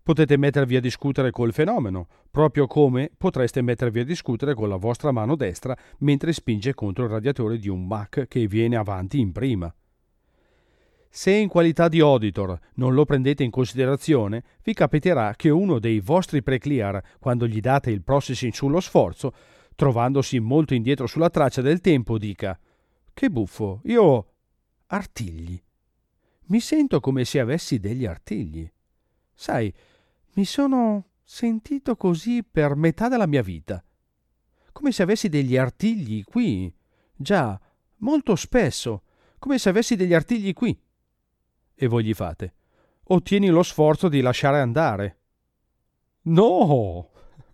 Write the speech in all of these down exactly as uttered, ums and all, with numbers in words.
Potete mettervi a discutere col fenomeno, proprio come potreste mettervi a discutere con la vostra mano destra mentre spinge contro il radiatore di un Mac che viene avanti in prima. Se in qualità di auditor non lo prendete in considerazione, vi capiterà che uno dei vostri pre-clear, quando gli date il processing sullo sforzo, trovandosi molto indietro sulla traccia del tempo, dica: «Che buffo, io ho artigli. Mi sento come se avessi degli artigli. Sai, mi sono sentito così per metà della mia vita. Come se avessi degli artigli qui. Già, molto spesso. Come se avessi degli artigli qui». E voi gli fate: «Ottieni lo sforzo di lasciare andare». No!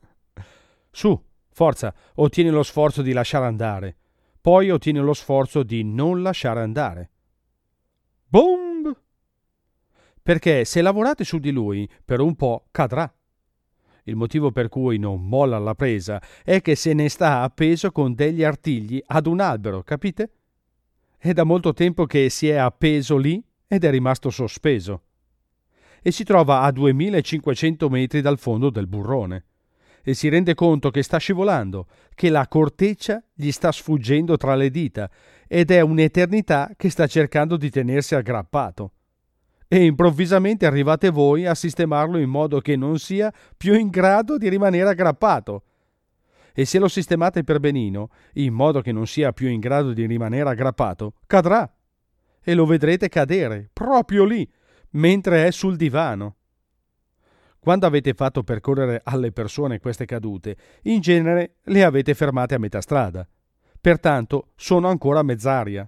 Su, forza, ottieni lo sforzo di lasciare andare. Poi ottieni lo sforzo di non lasciare andare. Boom! Perché se lavorate su di lui, per un po' cadrà. Il motivo per cui non molla alla presa è che se ne sta appeso con degli artigli ad un albero, capite? È da molto tempo che si è appeso lì ed è rimasto sospeso. E si trova a duemilacinquecento metri dal fondo del burrone. E si rende conto che sta scivolando, che la corteccia gli sta sfuggendo tra le dita ed è un'eternità che sta cercando di tenersi aggrappato. E improvvisamente arrivate voi a sistemarlo in modo che non sia più in grado di rimanere aggrappato. E se lo sistemate per benino, in modo che non sia più in grado di rimanere aggrappato, cadrà. E lo vedrete cadere, proprio lì, mentre è sul divano. Quando avete fatto percorrere alle persone queste cadute, in genere le avete fermate a metà strada. Pertanto sono ancora a mezz'aria.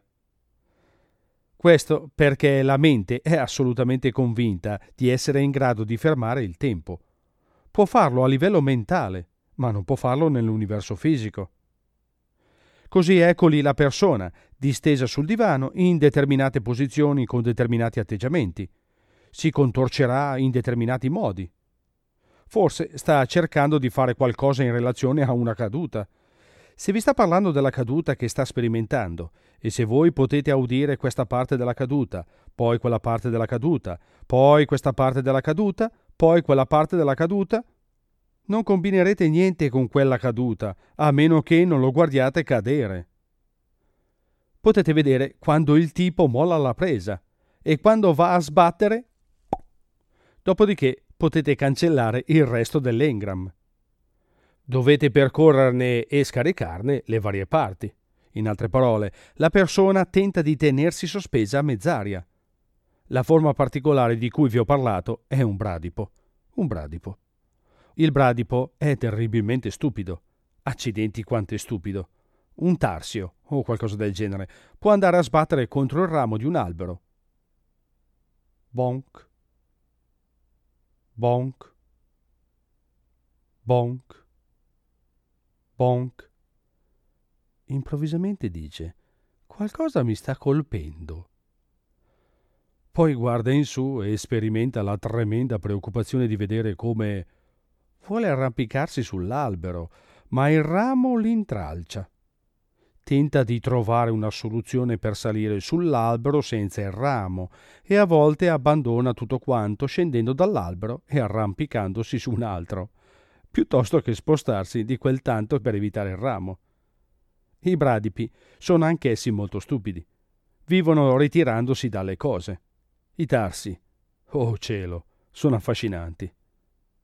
Questo perché la mente è assolutamente convinta di essere in grado di fermare il tempo. Può farlo a livello mentale, ma non può farlo nell'universo fisico. Così eccoli la persona, distesa sul divano in determinate posizioni con determinati atteggiamenti. Si contorcerà in determinati modi. Forse sta cercando di fare qualcosa in relazione a una caduta. Se vi sta parlando della caduta che sta sperimentando, e se voi potete udire questa parte della caduta, poi quella parte della caduta, poi questa parte della caduta, poi quella parte della caduta, non combinerete niente con quella caduta, a meno che non lo guardiate cadere. Potete vedere quando il tipo molla la presa e quando va a sbattere. Dopodiché potete cancellare il resto dell'engram. Dovete percorrerne e scaricarne le varie parti. In altre parole, la persona tenta di tenersi sospesa a mezz'aria. La forma particolare di cui vi ho parlato è un bradipo. Un bradipo. Il bradipo è terribilmente stupido. Accidenti quanto è stupido. Un tarsio, o qualcosa del genere, può andare a sbattere contro il ramo di un albero. Bonk. Bonk. Bonk. Bonk. Improvvisamente dice: «Qualcosa mi sta colpendo». Poi guarda in su e sperimenta la tremenda preoccupazione di vedere come vuole arrampicarsi sull'albero, ma il ramo l'intralcia. Tenta di trovare una soluzione per salire sull'albero senza il ramo e a volte abbandona tutto quanto scendendo dall'albero e arrampicandosi su un altro, piuttosto che spostarsi di quel tanto per evitare il ramo. I bradipi sono anch'essi molto stupidi. Vivono ritirandosi dalle cose. I tarsi, oh cielo, sono affascinanti.